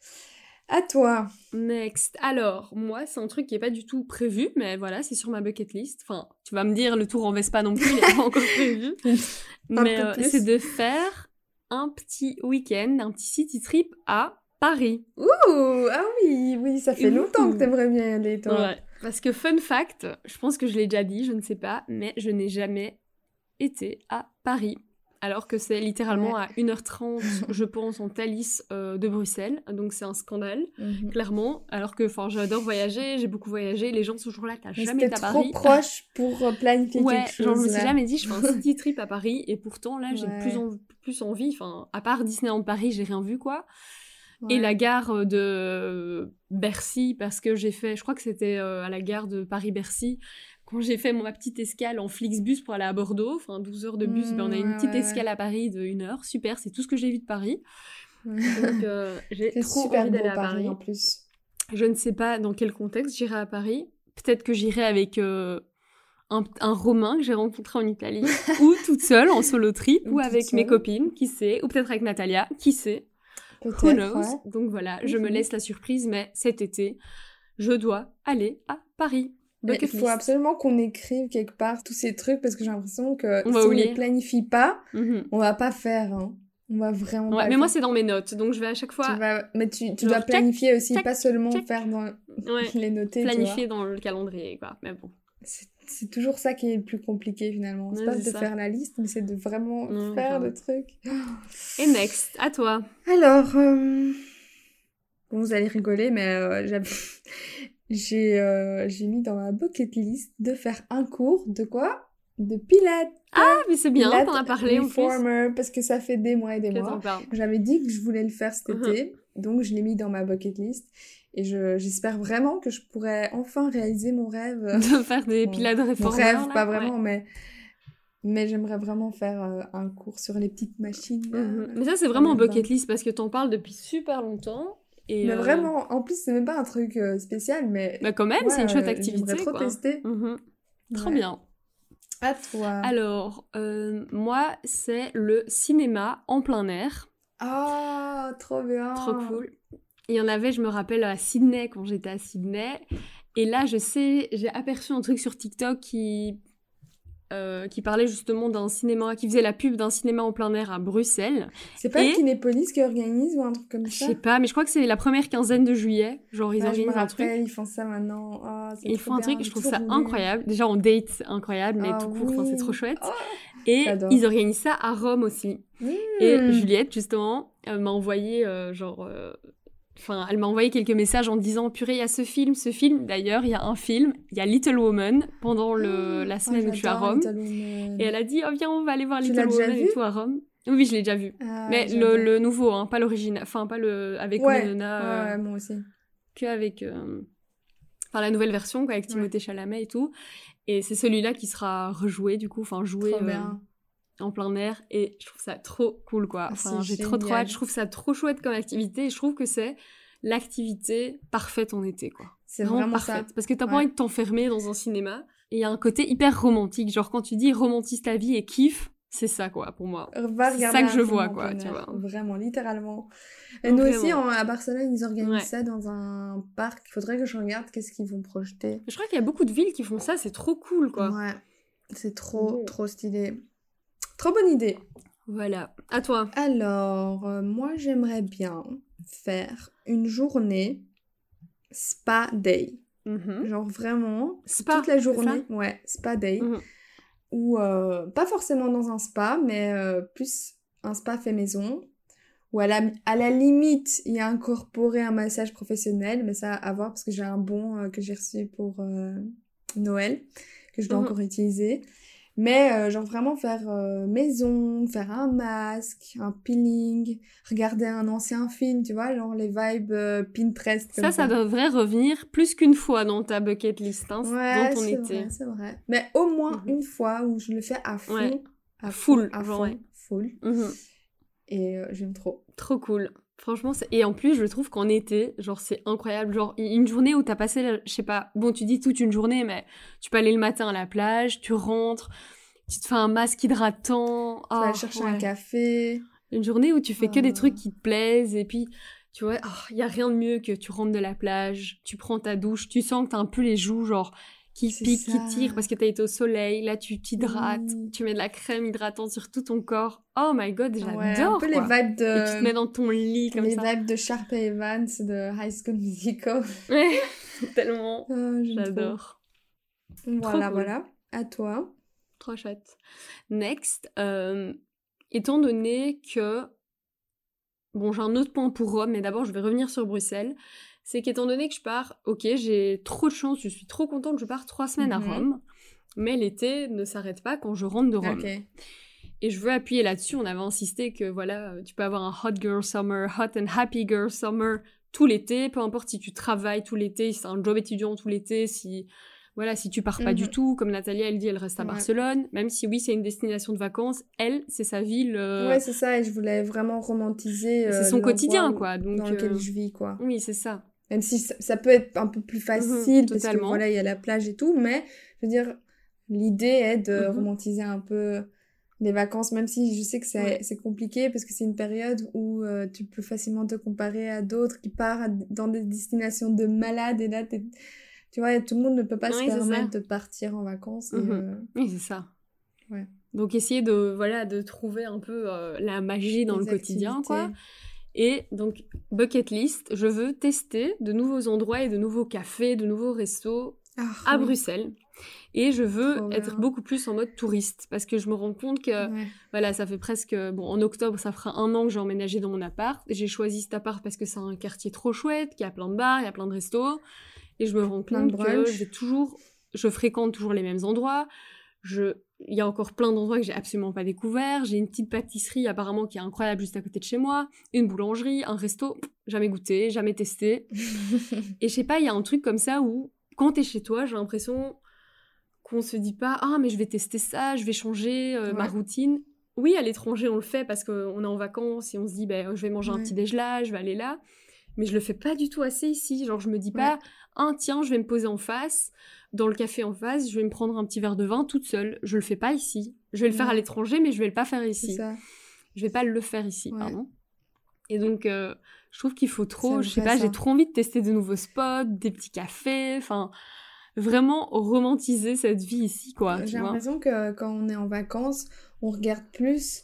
À toi. Next. Alors, moi, c'est un truc qui est pas du tout prévu, mais voilà, c'est sur ma bucket list. Enfin, tu vas me dire, le tour en Vespa non plus, il n'est pas encore prévu. Un mais peu euh, plus. c'est de faire un petit week-end, un petit city trip à Paris. Ouh, ah oui, oui, ça fait Ouh. longtemps que t'aimerais bien y aller, toi. Ouais. Parce que fun fact, je pense que je l'ai déjà dit, je ne sais pas, mais je n'ai jamais été à Paris. Alors que c'est littéralement Ouais. à une heure trente, je pense, en Thalys euh, de Bruxelles. Donc c'est un scandale, Mhm. clairement. Alors que enfin, j'adore voyager, j'ai beaucoup voyagé. Les gens sont toujours là, t'as Mais jamais c'était été à trop Paris. proche pour euh, planifier Ouais, quelque chose. genre je me suis là. jamais dit, je fais un city trip à Paris. Et pourtant, là, j'ai Ouais. plus, en- plus envie. Enfin, à part Disneyland Paris, j'ai rien vu, quoi. Ouais. Et la gare de Bercy, parce que j'ai fait, je crois que c'était euh, à la gare de Paris-Bercy, quand j'ai fait mon- ma petite escale en Flixbus pour aller à Bordeaux, enfin douze heures de bus, Mmh, ben on a une ouais, petite ouais, escale ouais. à Paris de une heure, super, c'est tout ce que j'ai vu de Paris. Ouais. Donc euh, j'ai C'est trop super envie beau d'aller à Paris, Paris. en plus. Je ne sais pas dans quel contexte j'irai à Paris. Peut-être que j'irai avec euh, un, un Romain que j'ai rencontré en Italie, ou toute seule en solo trip, Ou ou toute avec mes seule. copines, qui sait, ou peut-être avec Natalia, qui sait. Who Peut-être, knows? ouais. Donc voilà, je me Mhm. laisse la surprise, mais cet été, je dois aller à Paris. Mais il Bucket faut list. absolument qu'on écrive quelque part tous ces trucs parce que j'ai l'impression que On si va on oublier. les planifie pas, Mhm. on va pas faire. Hein. On va vraiment Ouais, pas mais le moi, faire. c'est dans mes notes, donc je vais à chaque fois Tu vas... Mais tu, tu genre dois check, planifier aussi, check, pas seulement check. faire dans ouais, les noter, tu vois. planifier dans le calendrier, quoi. Mais bon. C'est c'est toujours ça qui est le plus compliqué finalement. C'est Ouais, pas c'est de ça. faire la liste, mais c'est de vraiment Non, faire grave. le truc. Et next, à toi. Alors, euh, bon, vous allez rigoler, mais euh, j'avais- j'ai euh, j'ai mis dans ma bucket list de faire un cours de quoi? De pilates. Ah, mais c'est bien, Pilates t'en as parlé en plus. reformer, parce que ça fait des mois et des Que mois. t'en parles. J'avais dit que je voulais le faire cet Mhm. été, donc je l'ai mis dans ma bucket list. Et je, j'espère vraiment que je pourrais enfin réaliser mon rêve. De faire des Bon, pilates Mon réformeurs, rêve, là. pas Ouais. vraiment, mais, mais j'aimerais vraiment faire euh, un cours sur les petites machines. là. Mhm. Mais ça, c'est vraiment m'aide bucket bien. list parce que t'en parles depuis super longtemps. Et Mais euh, vraiment, en plus, c'est même pas un truc euh, spécial, mais bah quand même, ouais, c'est une chouette euh, activité, j'aimerais trop quoi. tester. Mhm. Trop Ouais. bien. À toi. Alors, euh, moi, c'est le cinéma en plein air. Ah, trop bien. Trop cool. Il y en avait, je me rappelle, à Sydney, quand j'étais à Sydney. Et là, je sais, j'ai aperçu un truc sur TikTok qui, euh, qui parlait justement d'un cinéma, qui faisait la pub d'un cinéma en plein air à Bruxelles. C'est pas Et- le Kinépolis qui organise ou un truc comme Je ça? sais pas, mais je crois que c'est la première quinzaine de juillet. Genre, ils Ouais, je me organisent un truc. rappelle, ils font ça maintenant. Ah, c'est Ils trop font un bien, truc, je j'ai trouve toujours ça voulu. incroyable. Déjà, en date, c'est incroyable, mais Ah tout court, enfin, c'est trop oui. chouette. Oh, Et j'adore. ils organisent ça à Rome aussi. Et Mmh. Juliette, justement, euh, m'a envoyé, euh, genre... euh, Enfin, elle m'a envoyé quelques messages en disant purée, il y a ce film, ce film. D'ailleurs, il y a un film, il y a Little Woman pendant le, la Oh, semaine où je suis à j'adore Rome. Little Et elle Woman. a dit oh viens, on va aller voir Tu Little l'as déjà Woman vu? et tout à Rome. Oui, oui, je l'ai déjà vu. Ah, Mais le, j'adore. le nouveau, hein, pas l'original. Enfin, pas le avec Ouais, Winona, ouais, euh, ouais, moi aussi. que avec. euh, Enfin, la nouvelle version, quoi, avec Ouais, Timothée Chalamet et tout. Et c'est celui-là qui sera rejoué, du coup, enfin, joué trop euh, bien. en plein air. Et je trouve ça trop cool, quoi. Ah, Enfin, c'est j'ai trop, trop hâte. génial. Je trouve ça trop chouette comme activité. Et je trouve que c'est l'activité parfaite en été, quoi. C'est Vraiment vraiment ça. parfaite. Parce que t'as pas Ouais. envie de t'enfermer dans un cinéma. Et il y a un côté hyper romantique. Genre, quand tu dis romantise ta vie et kiffe, c'est ça, quoi, pour moi. Va C'est regarder ça que un je film vois, en quoi, plein tu air. vois. Vraiment, littéralement. Et Donc, nous aussi, vraiment. en- à Barcelone, ils organisent Ouais. ça dans un parc. Il faudrait que je regarde qu'est-ce qu'ils vont projeter. Je crois qu'il y a beaucoup de villes qui font ça, c'est trop cool, quoi. Ouais, c'est trop, Mhm. trop stylé. Trop bonne idée. Voilà. À toi. Alors, euh, moi, j'aimerais bien faire une journée spa day. Mhm. Genre vraiment, Spa, toute la c'est journée. ça Ouais, spa day. Mhm. Ou euh, pas forcément dans un spa, mais euh, plus un spa fait maison. Ou à la, à la limite, il y a incorporé un massage professionnel, mais ça à voir parce que j'ai un bon euh, que j'ai reçu pour euh, Noël, que je dois Mhm. encore utiliser. Mais euh, genre vraiment faire euh, maison, faire un masque, un peeling, regarder un ancien film, tu vois, genre les vibes euh, Pinterest comme Ça, ça ça. devrait revenir plus qu'une fois dans ta bucket list, hein, dans Ouais, ton c'est été. vrai, c'est vrai. Mais au moins Mhm. une fois où je le fais à fond, Ouais. à Full, fond, à genre, fond, ouais. full. Mhm. Et euh, j'aime trop. Trop cool. Franchement, c'est... et en plus, je trouve qu'en été, genre, c'est incroyable. Genre, une journée où t'as passé, la- je sais pas, bon, tu dis toute une journée, mais tu peux aller le matin à la plage, tu rentres, tu te fais un masque hydratant. Tu vas Oh, chercher ouais. un café. Une journée où tu fais que des euh, trucs qui te plaisent, et puis, tu vois, il y a rien de mieux que tu rentres de la plage, tu prends ta douche, tu sens que t'as un peu les joues, genre, qui C'est piquent, qui ça. tirent parce que t'as été au soleil, là, tu t'hydrates, Oui. tu mets de la crème hydratante sur tout ton corps. Oh my god, j'adore, Ouais, un peu les quoi. vibes Et tu te mets de... dans ton lit comme Les ça. vibes de Sharp et Evans de High School Musical. Ouais, tellement. Ah, j'aime J'adore. trop. Voilà, Trop cool. voilà. À toi. Trop chouette. Next, euh, étant donné que... Bon, j'ai un autre point pour Rome, mais d'abord, je vais revenir sur Bruxelles. C'est qu'étant donné que je pars... Ok, j'ai trop de chance, je suis trop contente, je pars trois semaines à Mhm. Rome. Mais l'été ne s'arrête pas quand je rentre de Rome. Ok. Et je veux appuyer là-dessus. On avait insisté que, voilà, tu peux avoir un hot girl summer, hot and happy girl summer tout l'été. Peu importe si tu travailles tout l'été, si c'est un job étudiant tout l'été, si... Voilà, si tu pars pas Mhm. du tout, comme Nathalie, elle dit, elle reste à Ouais. Barcelone. Même si, oui, c'est une destination de vacances, elle, c'est sa ville... euh, Ouais, c'est ça. Et je voulais vraiment romantiser euh, c'est son l'endroit quotidien, où- quoi. Donc, dans lequel euh, je vis, quoi. oui, c'est ça. Même si ça, ça peut être un peu plus facile, Mhm, parce que totalement. voilà, il y a la plage et tout, mais je veux dire, l'idée est de Mhm. romantiser un peu les vacances, même si je sais que c'est Ouais. c'est compliqué, parce que c'est une période où euh, tu peux facilement te comparer à d'autres qui partent dans des destinations de malades, et là, t'es- tu vois, tout le monde ne peut pas se Oui, c'est permettre ça. de partir en vacances. Et, Mhm. euh, Oui, c'est ça. ouais. Donc, essayer de, voilà, de trouver un peu euh, la magie dans Les le quotidien, quoi. activités. Et donc, bucket list, je veux tester de nouveaux endroits et de nouveaux cafés, de nouveaux restos Ah, à oui. Bruxelles. Et je veux Trop être bien. beaucoup plus en mode touriste, parce que je me rends compte que, Ouais. voilà, ça fait presque... Bon, en octobre, ça fera un an que j'ai emménagé dans mon appart. J'ai choisi cet appart parce que c'est un quartier trop chouette, qu'il y a plein de bars, il y a plein de restos. Et je me rends Plein de compte que brunch. je vais toujours... Je fréquente toujours les mêmes endroits. Je... Il y a encore plein d'endroits que j'ai absolument pas découverts. J'ai une petite pâtisserie apparemment qui est incroyable juste à côté de chez moi. Une boulangerie, un resto, pff, jamais goûté, jamais testé. Et je sais pas, il y a un truc comme ça où, quand t'es chez toi, j'ai l'impression qu'on se dit pas « Ah, mais je vais tester ça, je vais changer euh, ma Ouais. routine ». Oui, à l'étranger, on le fait parce qu'on est en vacances et on se dit ben, « Je vais manger un Ouais. petit déj là, je vais aller là ». Mais je le fais pas du tout assez ici. Genre, je me dis Ouais. pas « Ah, tiens, je vais me poser en face, dans le café en face, je vais me prendre un petit verre de vin toute seule ». Je le fais pas ici. Je vais le faire à Ouais. l'étranger, mais je vais pas faire C'est ici. ça. Je vais pas le faire ici, Ouais. pardon. Et donc, euh, je trouve qu'il faut trop, C'est je sais vrai, pas, ça. j'ai trop envie de tester de nouveaux spots, des petits cafés, enfin, vraiment romantiser cette vie ici, quoi, tu J'ai vois. l'impression que quand on est en vacances, on regarde plus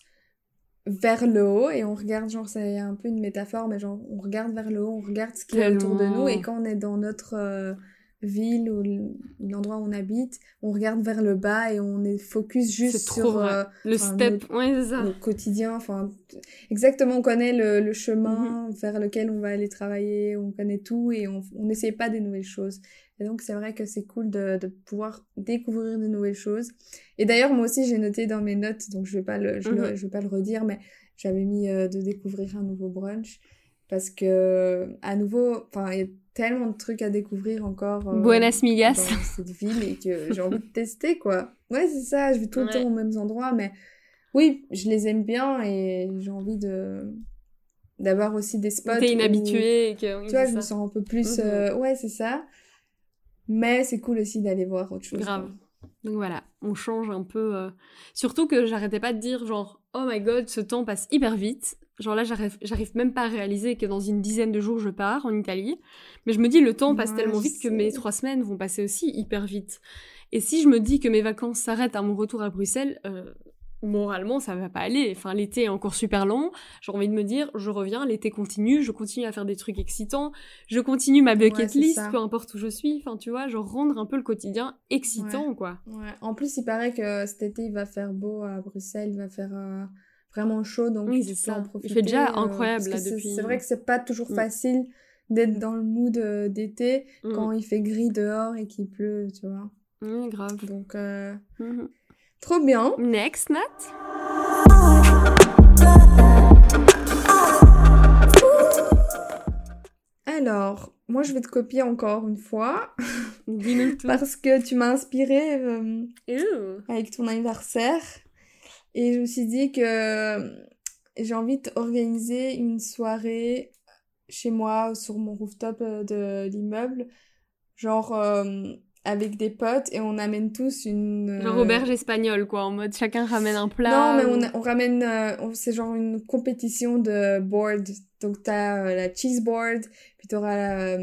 vers le haut et on regarde, genre, c'est un peu une métaphore, mais genre, on regarde vers le haut, on regarde ce qui est autour de nous, et Tellement. quand on est dans notre, euh, ville ou l'endroit où on habite, on regarde vers le bas et on est focus juste c'est trop sur vrai. euh, le step, notre, ouais, c'est ça. notre quotidien. Enfin, exactement, on connaît le, le chemin mm-hmm. vers lequel on va aller travailler, on connaît tout et on n'essaie pas des nouvelles choses. Et donc, c'est vrai que c'est cool de, de pouvoir découvrir de nouvelles choses. Et d'ailleurs, moi aussi, j'ai noté dans mes notes, donc je vais pas le, je, mm-hmm. le, je vais pas le redire, mais j'avais mis euh, de découvrir un nouveau brunch. Parce que, à nouveau, enfin, il y a tellement de trucs à découvrir encore euh, Buenas migas. dans cette ville et que j'ai envie de tester, quoi. Ouais, c'est ça, je vais tout le ouais. temps aux mêmes endroits, mais oui, je les aime bien et j'ai envie de d'avoir aussi des spots t'es où, inhabituée et que oui, tu vois, je ça. me sens un peu plus... Mm-hmm. Euh, ouais, c'est ça. Mais c'est cool aussi d'aller voir autre chose. Grave. Quoi. Donc voilà, on change un peu... Euh... Surtout que j'arrêtais pas de dire genre « Oh my god, ce temps passe hyper vite ». Genre là, j'arrive, j'arrive même pas à réaliser que dans une dizaine de jours, je pars en Italie. Mais je me dis, le temps passe ouais, tellement vite sais. que mes trois semaines vont passer aussi hyper vite. Et si je me dis que mes vacances s'arrêtent à mon retour à Bruxelles, euh, moralement, ça va pas aller. Enfin, l'été est encore super long. J'ai envie de me dire, je reviens, l'été continue, je continue à faire des trucs excitants, je continue ma bucket ouais, list, ça. peu importe où je suis. Enfin, tu vois, genre rendre un peu le quotidien excitant, ouais. quoi. Ouais. En plus, il paraît que cet été, il va faire beau à Bruxelles, il va faire... Euh... vraiment chaud, donc oui, tu c'est peux ça. en profiter. Il fait déjà euh, incroyable, là, c'est, depuis... C'est vrai que c'est pas toujours mm. facile d'être dans le mood euh, d'été mm. quand il fait gris dehors et qu'il pleut, tu vois. Oui, grave. Donc, euh, mm-hmm. trop bien. Next, Nat. Alors, moi, je vais te copier encore une fois. Dis-nous tout. Parce que tu m'as inspirée euh, avec ton anniversaire. Et je me suis dit que j'ai envie d'organiser une soirée chez moi, sur mon rooftop de l'immeuble, genre euh, avec des potes, et on amène tous une... Genre auberge espagnole, quoi, en mode chacun ramène un plat. Non, mais ou... on, a, on ramène... Euh, on, c'est genre une compétition de board. Donc t'as euh, la cheese board, puis t'auras la,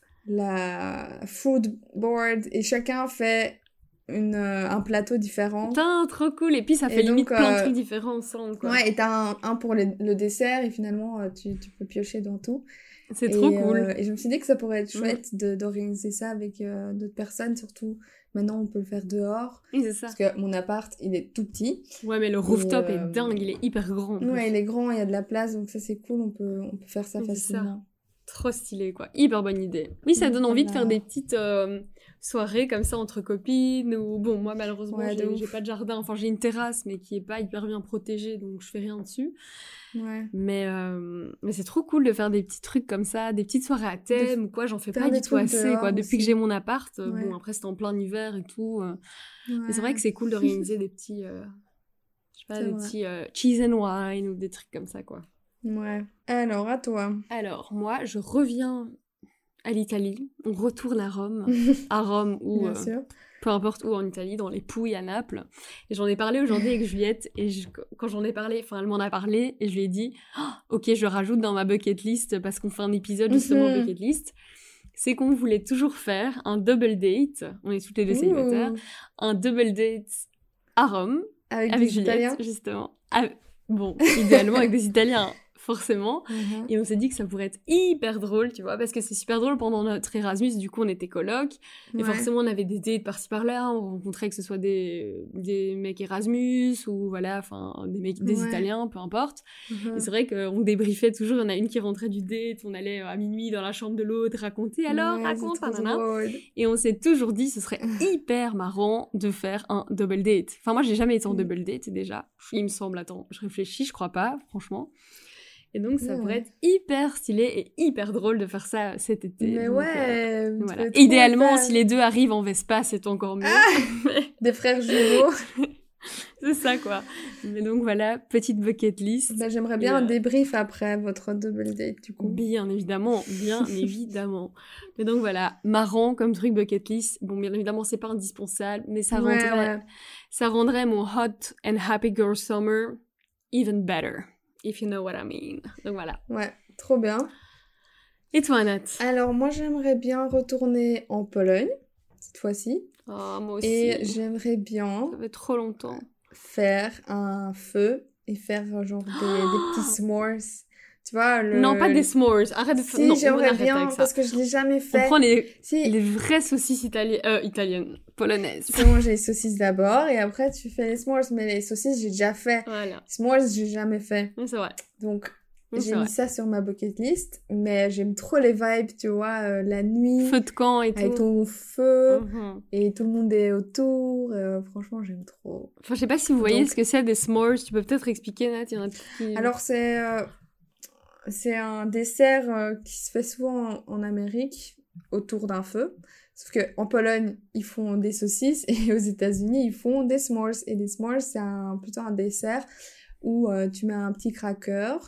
la food board, et chacun fait... Une, euh, un plateau différent. Putain, trop cool. Et puis ça fait et limite donc, plein euh... de trucs différents ensemble, quoi. Ouais, et t'as un, un pour le, le dessert, et finalement, euh, tu, tu peux piocher dans tout. C'est et, trop cool. Euh, et je me suis dit que ça pourrait être chouette mmh. de, d'organiser ça avec euh, d'autres personnes, surtout maintenant on peut le faire dehors. Oui, c'est ça. Parce que mon appart, il est tout petit. Ouais, mais le rooftop et, euh... est dingue, il est hyper grand. Ouais, il est grand, il y a de la place, donc ça c'est cool, on peut, on peut faire ça oui, facilement. Trop stylé, quoi. Hyper bonne idée. Oui, ça donne envie de faire des petites euh, soirées comme ça entre copines. Ou bon, moi, malheureusement, ouais, j'ai, j'ai pas de jardin. Enfin, j'ai une terrasse, mais qui est pas hyper bien protégée, donc je fais rien dessus. Ouais. Mais, euh, mais c'est trop cool de faire des petits trucs comme ça, des petites soirées à thème de... ou quoi. J'en fais pas du tout assez, quoi. Depuis aussi. Que j'ai mon appart, ouais. Bon, après, c'était en plein hiver et tout. Euh, ouais. Mais c'est vrai que c'est cool d'organiser des petits, euh, je sais pas, c'est des vrai. petits euh, cheese and wine ou des trucs comme ça, quoi. Ouais. Alors, à toi. Alors, moi, je reviens à l'Italie. On retourne à Rome. à Rome ou euh, peu importe où en Italie, dans les Pouilles à Naples. Et j'en ai parlé aujourd'hui avec Juliette. Et je, quand j'en ai parlé, enfin, elle m'en a parlé. Et je lui ai dit, oh, ok, je rajoute dans ma bucket list, parce qu'on fait un épisode justement mm-hmm. bucket list. C'est qu'on voulait toujours faire un double date. On est toutes les deux Ouh. Célibataires. Un double date à Rome. Avec, avec des Juliette, Italiens. Justement. Ah, bon, idéalement avec des Italiens. Forcément, mm-hmm. Et on s'est dit que ça pourrait être hyper drôle, tu vois, parce que c'est super drôle pendant notre Erasmus, du coup on était coloc, ouais. Et forcément on avait des dates par-ci par-là, on rencontrait que ce soit des, des mecs Erasmus, ou voilà, enfin, des mecs, des ouais. Italiens, peu importe, mm-hmm. Et c'est vrai qu'on débriefait toujours, il y en a une qui rentrait du date, on allait à minuit dans la chambre de l'autre, raconter, alors, ouais, raconte, nanana, et on s'est toujours dit, ce serait hyper marrant de faire un double date, enfin moi j'ai jamais été en double date, déjà, il me semble, attends, je réfléchis, je crois pas, franchement. Et donc, ça ouais. pourrait être hyper stylé et hyper drôle de faire ça cet été. Mais donc, ouais, euh, voilà. Idéalement, si les deux arrivent en Vespa, c'est encore mieux. Ah des frères jumeaux. C'est ça, quoi. Mais donc, voilà, petite bucket list. Bah, j'aimerais bien et, un débrief après votre double date, du coup. Bien évidemment, bien évidemment. Mais donc, voilà, marrant comme truc bucket list. Bon, bien évidemment, c'est pas indispensable, mais ça rendrait, ouais, ouais. ça rendrait mon hot and happy girl summer even better. If you know what I mean. Donc voilà. Ouais, trop bien. Et toi, Nat? Alors, moi, j'aimerais bien retourner en Pologne, cette fois-ci. Oh, moi aussi. Et j'aimerais bien... Ça fait trop longtemps. Faire un feu et faire genre des, oh des petits s'mores Tu vois, le... Non, pas des s'mores. Arrête de faire... Si, non, j'aimerais on bien, avec ça. parce que je l'ai jamais fait. On prend les, si. les vraies saucisses italiennes, euh, italiennes, polonaises. Tu peux manger les saucisses d'abord, et après, tu fais les s'mores. Mais les saucisses, j'ai déjà fait. Voilà. S'mores, j'ai jamais fait. Oui, c'est vrai. Donc, Oui, j'ai c'est mis vrai. ça sur ma bucket list. Mais j'aime trop les vibes, tu vois, euh, la nuit. Feu de camp et tout. Avec ton feu. Mhm. Et tout le monde est autour. Euh, franchement, j'aime trop. Enfin, je sais pas si vous voyez Donc- ce que c'est des s'mores. Tu peux peut-être expliquer, Nat. Il y en a qui... Alors, c'est... euh, C'est un dessert euh, qui se fait souvent en, en Amérique, autour d'un feu. Sauf qu'en Pologne, ils font des saucisses et aux États-Unis, ils font des s'mores. Et des s'mores, c'est un, plutôt un dessert où euh, tu mets un petit crackers.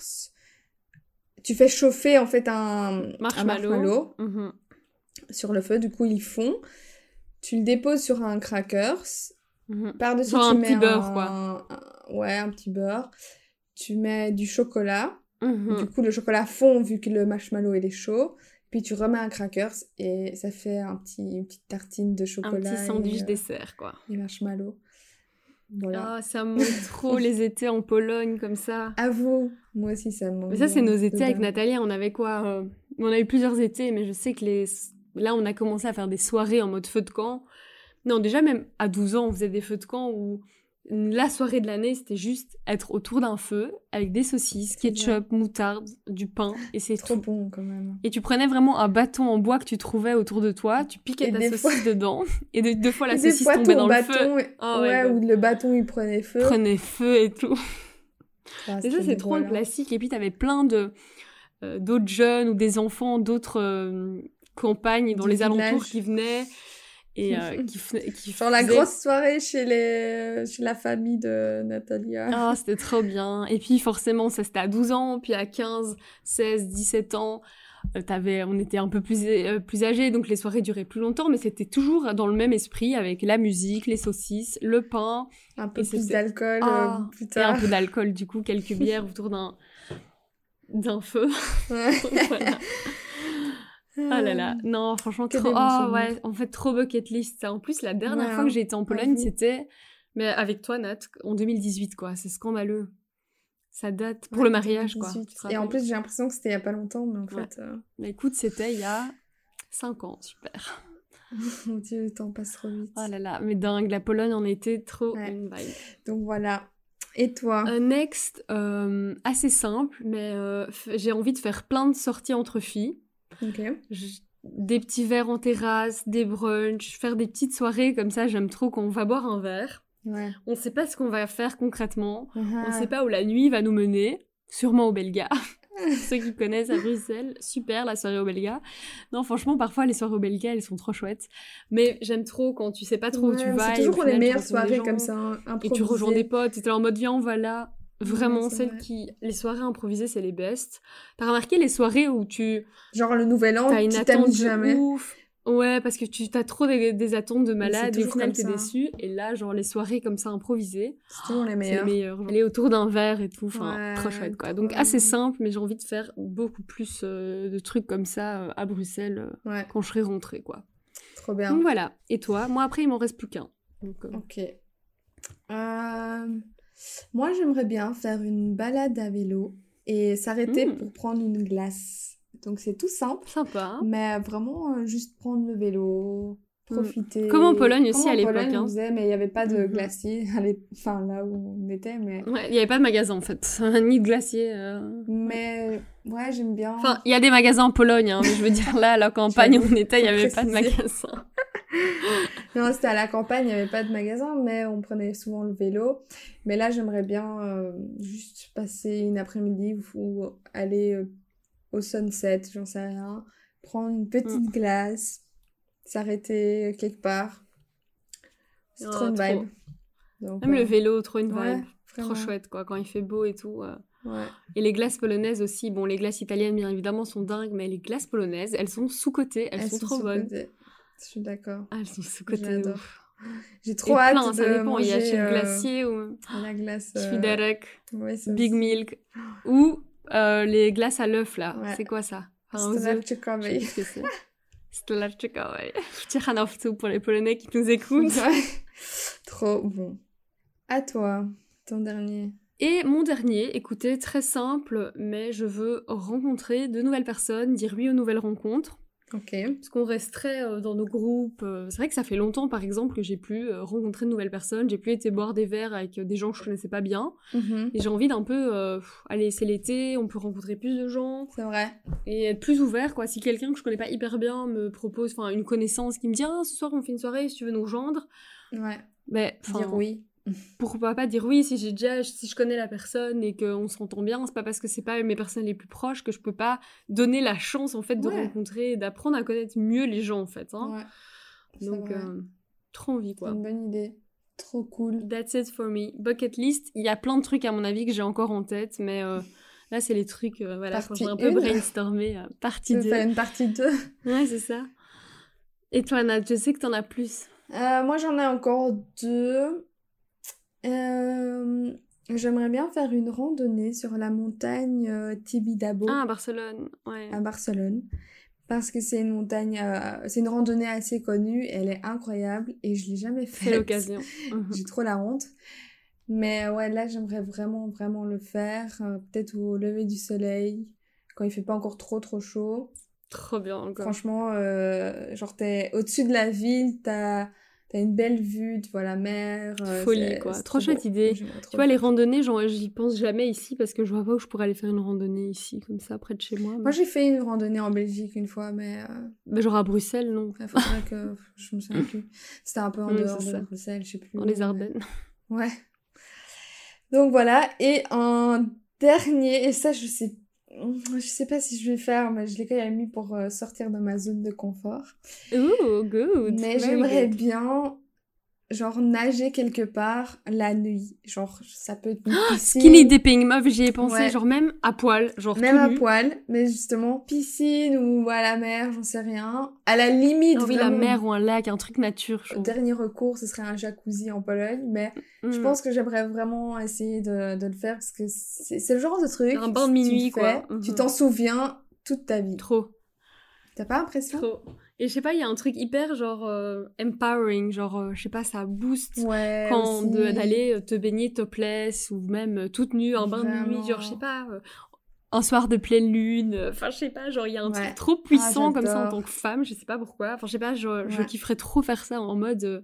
Tu fais chauffer en fait un Marshmallow. un marshmallow Mhm. sur le feu. Du coup, ils fond. Tu le déposes sur un crackers. Mhm. Par-dessus, Genre tu un mets petit beurre, un- quoi. un- ouais, un petit beurre. Tu mets du chocolat. Mhm. Du coup, le chocolat fond vu que le marshmallow il est chaud. Puis tu remets un crackers et ça fait un petit, une petite tartine de Un chocolat. petit sandwich et, euh, dessert, quoi. et marshmallow. Voilà. Ah, ça me manque trop les étés en Pologne, comme ça. À vous. Moi aussi, ça me manque. Mais ça, c'est bien, nos étés avec dedans. Nathalie. On avait quoi euh, On a eu plusieurs étés, mais je sais que les... là, on a commencé à faire des soirées en mode feu de camp. Non, déjà, même à douze ans, on faisait des feux de camp où la soirée de l'année, c'était juste être autour d'un feu avec des saucisses, C'est ketchup, moutarde, du pain, et c'est Trop tout. bon quand même. Et tu prenais vraiment un bâton en bois que tu trouvais autour de toi, tu piquais Et ta des saucisse fois- dedans, et de- deux fois la Et des saucisse fois, tombait ton dans bâton, le feu. Oh my ouais, God. ou le bâton il prenait feu. Prenait feu et tout. Ah, Et ça, c'est trop un dégueulasse. classique. Et puis, t'avais plein de euh, d'autres jeunes ou des enfants d'autres euh, campagnes dans Du les alentours village. qui venaient et euh, qui, faisaient- qui Genre la faisaient- grosse soirée chez, les... chez la famille de Natalia. Ah, c'était trop bien. Et puis, forcément, ça, c'était à douze ans. Puis, à quinze, seize, dix-sept ans, euh, t'avais, on était un peu plus, euh, plus âgés. Donc, les soirées duraient plus longtemps. Mais c'était toujours dans le même esprit avec la musique, les saucisses, le pain. Un peu Et plus c'était- d'alcool Ah, euh, plus Et un tard. peu d'alcool, du coup, quelques bières autour d'un, d'un feu. Ouais. Voilà. Ah là là, non, franchement, Que trop... des bons Oh souvenirs. ouais, en fait, trop bucket list, ça. En plus, la dernière Ouais, fois hein. que j'ai été en Pologne, Avoue. c'était... Mais avec toi, Nat, en deux mille dix-huit, quoi. C'est scandaleux. Ça date pour le mariage, quoi. deux mille dix-huit. Tu te Et en rappelles? plus, j'ai l'impression que c'était il y a pas longtemps, mais en Ouais. fait, euh, Mais écoute, c'était il y a cinq ans, super. mon Dieu, le temps passe trop vite. Oh là là, mais dingue, la Pologne en était trop Ouais. une vibe. Donc voilà. Et toi? Euh, next, euh, assez simple, mais euh, f- j'ai envie de faire plein de sorties entre filles. Ok. Je- Des petits verres en terrasse, des brunchs, faire des petites soirées comme ça, j'aime trop qu'on va boire un verre. Ouais. On sait pas ce qu'on va faire concrètement, on Ah. sait pas où la nuit va nous mener, sûrement au Belga. Ceux qui connaissent à Bruxelles, super la soirée au Belga. Non, franchement, parfois les soirées au Belga, elles sont trop chouettes. Mais j'aime trop quand tu sais pas trop où Ouais, tu vas. c'est et au toujours les final, tu meilleures rencontres des soirées gens. comme ça, hein, Et tu improvisées. rejoins des potes, et t'es là en mode viens, on va là. Vraiment, Ouais, c'est celles vrai. qui. Les soirées improvisées, c'est les best. T'as remarqué les soirées où tu. Genre le nouvel an, T'as une tu attente t'amuses de jamais. ouf. Ouais, parce que tu t'as trop des, des attentes de malade c'est et au toujours final comme t'es ça. déçu. Et là, genre les soirées comme ça improvisées, C'est toujours les c'est les meilleurs. meilleures. Genre, aller autour d'un verre et tout, enfin, Ouais, trop chouette quoi. trop Donc bien. assez simple, mais j'ai envie de faire beaucoup plus euh, de trucs comme ça euh, à Bruxelles euh, Ouais, quand je serai rentrée quoi. trop bien. Donc voilà. Et toi? Moi après, il m'en reste plus qu'un. Donc, euh, Ok. Euh, Moi, j'aimerais bien faire une balade à vélo et s'arrêter Mm. pour prendre une glace. Donc, c'est tout simple, sympa. Hein. mais vraiment euh, juste prendre le vélo, profiter. Comme en Pologne aussi, Comme en à l'époque, Pologne, hein. on faisait, mais il n'y avait pas de Mhm. glacier, à l'é- enfin là où on était, mais... Ouais, il y avait pas de magasin en fait, ni de glacier. euh. Mais ouais, j'aime bien. Enfin, il y a des magasins en Pologne, hein, mais je veux dire là, à la campagne où J'avoue, on était, il y faut avait pas de préciser. magasin. Non, c'était à la campagne, il n'y avait pas de magasin, mais on prenait souvent le vélo. Mais là, j'aimerais bien euh, juste passer une après-midi ou, ou aller euh, au sunset, j'en sais rien, prendre une petite glace, s'arrêter quelque part. C'est Oh, trop une trop. vibe. Donc, Même euh, le vélo, trop une vibe. ouais, Trop vraiment. chouette, quoi, quand il fait beau et tout. euh. Ouais. Et les glaces polonaises aussi. Bon, les glaces italiennes, bien évidemment, sont dingues, mais les glaces polonaises, elles sont sous-cotées, elles, sont, trop bonnes. sous-cotées. Je suis d'accord. Ah, elles sont sous-cotées. de J'adore. ouf. J'ai Et trop hâte plein, de ça dépend. Il y a manger chez le euh, glacier ou la glace. euh, Świderek, ouais, ça Big aussi. Milk, ou euh, les glaces à l'œuf, là. Ouais. C'est quoi ça? Enfin, aux œufs. Strzelczykowej. Je sais pas ce que c'est. Strzelczykowej. Ciechanowcu pour les Polonais qui nous écoutent. Ouais. Trop bon. À toi, ton dernier. Et mon dernier, écoutez, très simple, mais je veux rencontrer de nouvelles personnes, dire oui aux nouvelles rencontres. Ok. Parce qu'on reste très euh, dans nos groupes. Euh, c'est vrai que ça fait longtemps, par exemple, que j'ai plus euh, rencontré de nouvelles personnes. J'ai plus été boire des verres avec euh, des gens que je connaissais pas bien. Mm-hmm. Et j'ai envie d'un peu... Euh, pff, allez, c'est l'été, on peut rencontrer plus de gens. C'est vrai. Et être plus ouvert, quoi. Si quelqu'un que je connais pas hyper bien me propose, enfin, une connaissance qui me dit « Ah, ce soir, on fait une soirée, si tu veux nous rejoindre. » Ouais. Ben, dire oui. Pourquoi pas dire oui si j'ai déjà si je connais la personne et qu'on s'entend bien. C'est pas parce que c'est pas mes personnes les plus proches que je peux pas donner la chance en fait de ouais. rencontrer et d'apprendre à connaître mieux les gens en fait. Hein. Ouais. Donc euh, trop envie quoi. C'est une bonne idée. Trop cool. That's it for me. Bucket list. Il y a plein de trucs à mon avis que j'ai encore en tête, mais euh, là c'est les trucs euh, voilà quand j'ai un peu brainstormé. Euh, partie deux. Tu veux faire une partie deux. Ouais c'est ça. Et toi Nat, je sais que t'en as plus. Euh, moi j'en ai encore deux. Euh, j'aimerais bien faire une randonnée sur la montagne euh, Tibidabo. Ah, à Barcelone, ouais. À Barcelone. Parce que c'est une montagne, euh, c'est une randonnée assez connue, elle est incroyable et je l'ai jamais faite. C'est l'occasion. J'ai trop la honte. Mais ouais, là j'aimerais vraiment, vraiment le faire. Euh, peut-être au lever du soleil, quand il fait pas encore trop, trop chaud. Trop bien encore. Franchement, euh, genre t'es au-dessus de la ville, t'as... T'as une belle vue, tu vois la mer. Euh, Folie, c'est, quoi. c'est trop, trop chouette idée. Tu vois, les randonnées, genre, j'y pense jamais ici parce que je vois pas où je pourrais aller faire une randonnée ici, comme ça, près de chez moi. Mais... Moi, j'ai fait une randonnée en Belgique une fois, mais... Euh... mais genre à Bruxelles, non. Il faudrait que... Je me souviens plus. C'était un peu en mmh, dehors de Bruxelles, je sais plus. Dans les Ardennes. Ouais. Donc voilà. Et un dernier, et ça, je sais Je sais pas si je vais faire, mais je l'ai quand même mis pour euh, sortir de ma zone de confort. Ooh, good. Mais Very j'aimerais good. bien, genre, nager quelque part la nuit. Genre, ça peut être une piscine. Skinny dipping, meuf, j'y ai pensé, ouais. Genre même à poil, genre Même à nu. poil, mais justement, piscine ou à la mer, j'en sais rien. À la limite, oh, oui, vraiment, la mer ou un lac, un truc nature, je trouve. Dernier recours, ce serait un jacuzzi en Pologne, mais mm. je pense que j'aimerais vraiment essayer de, de le faire parce que c'est, c'est le genre de truc... Un bain de minuit, tu quoi. Fais, mm-hmm. Tu t'en souviens toute ta vie. Trop. T'as pas l'impression? Trop. Et je sais pas, il y a un truc hyper genre euh, empowering, genre euh, je sais pas, ça booste ouais, quand aussi. de, d'aller te baigner topless ou même euh, toute nue, un bain Vraiment. de nuit, genre je sais pas, euh, un soir de pleine lune, enfin je sais pas, genre il y a un ouais. truc trop puissant ah, comme ça en tant que femme, je sais pas pourquoi, enfin je sais pas, je, ouais. je kifferais trop faire ça en mode... Euh,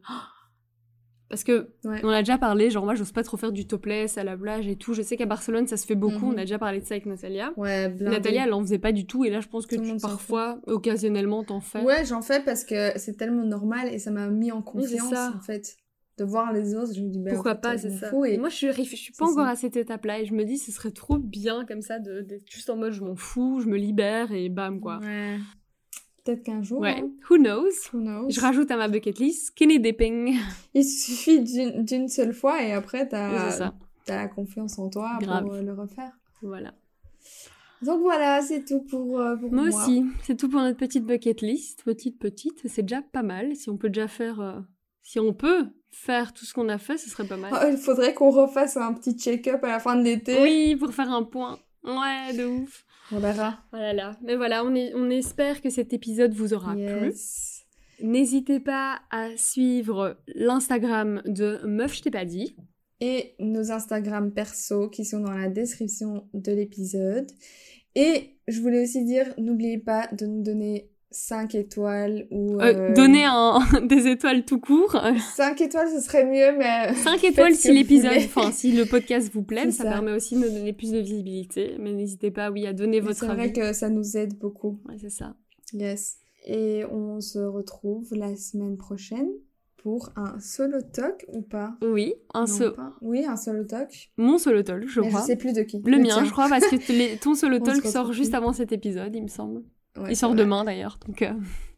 parce que ouais. on a déjà parlé, genre moi j'ose pas trop faire du topless à la plage et tout. Je sais qu'à Barcelone ça se fait beaucoup, mm-hmm. on a déjà parlé de ça avec Natalia. Ouais, blindé. Natalia elle en faisait pas du tout et là je pense que tu, parfois, occasionnellement t'en fais. Ouais, j'en fais parce que c'est tellement normal et ça m'a mis en confiance oui, en fait. De voir les autres, je me dis bah, pourquoi en fait, pas, c'est ça. Et... et moi je suis, je suis pas c'est encore ça. à cette étape-là et je me dis ce serait trop bien comme ça de, d'être juste en mode je m'en fous, je me libère et bam quoi. Ouais. Peut-être qu'un jour. Ouais. Hein. Who knows? Who knows? Je rajoute à ma bucket list skinny dipping. Il suffit d'une, d'une seule fois et après t'as, c'est ça. t'as la confiance en toi Grave. pour euh, le refaire. Voilà. Donc voilà, c'est tout pour, euh, pour moi. Moi aussi, c'est tout pour notre petite bucket list. Petite, petite, c'est déjà pas mal. Si on peut déjà faire... Euh... Si on peut faire tout ce qu'on a fait, ce serait pas mal. Oh, il faudrait qu'on refasse un petit check-up à la fin de l'été. Oui, pour faire un point. Ouais, de ouf. On verra. Voilà. Mais voilà, on, est, on espère que cet épisode vous aura yes. plu. N'hésitez pas à suivre l'Instagram de Meuf, je t'ai pas dit. Et nos Instagram perso qui sont dans la description de l'épisode. Et je voulais aussi dire, n'oubliez pas de nous donner cinq étoiles ou... Euh, euh... Donner un, des étoiles tout court. cinq étoiles, ce serait mieux, mais... cinq étoiles si l'épisode, enfin, si le podcast vous plaît, ça, ça permet aussi de nous donner plus de visibilité. Mais n'hésitez pas, oui, à donner mais votre c'est avis. C'est vrai que ça nous aide beaucoup. Ouais, c'est ça. Yes. Et on se retrouve la semaine prochaine pour un solo talk ou pas? Oui, un solo... Oui, un solo talk. Mon solo talk, je mais crois. Je sais plus de qui. Le, le mien, tien. Je crois, parce que les... ton solo talk sort juste plus. avant cet épisode, il me semble. Ouais, il sort vrai. demain d'ailleurs, donc, euh...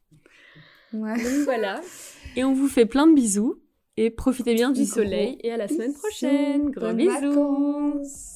ouais. donc voilà. Et on vous fait plein de bisous et profitez bien du Gros soleil et à la semaine bisous. prochaine. Gros Bonnes bisous. Vacances.